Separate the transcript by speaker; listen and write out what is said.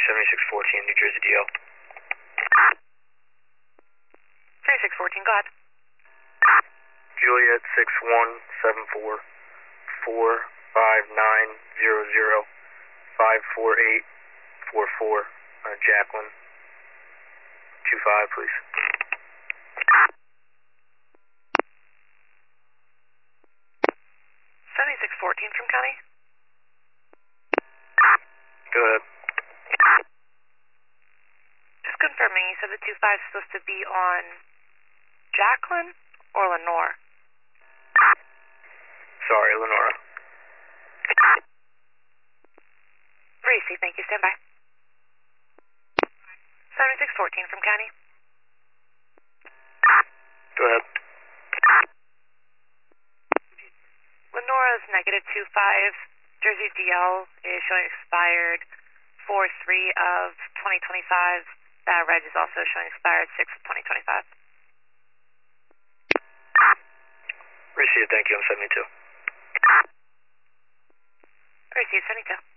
Speaker 1: 7614, New Jersey DL.
Speaker 2: 7614, go ahead.
Speaker 1: Juliet 6174 45900 54844. Jacqueline 25, please.
Speaker 2: From County.
Speaker 1: Go ahead.
Speaker 2: Just confirming, you said the 25 is supposed to be on Jacqueline or Lenore?
Speaker 1: Sorry, Lenora.
Speaker 2: Racy, thank you. Stand by. 7614 from County.
Speaker 1: Go ahead.
Speaker 2: Lenora's -25. Jersey DL is showing expired 4/3 of 2025. That reg is also showing expired 6 of 2025.
Speaker 1: Received, thank you. I'm 72.
Speaker 2: Received, 72.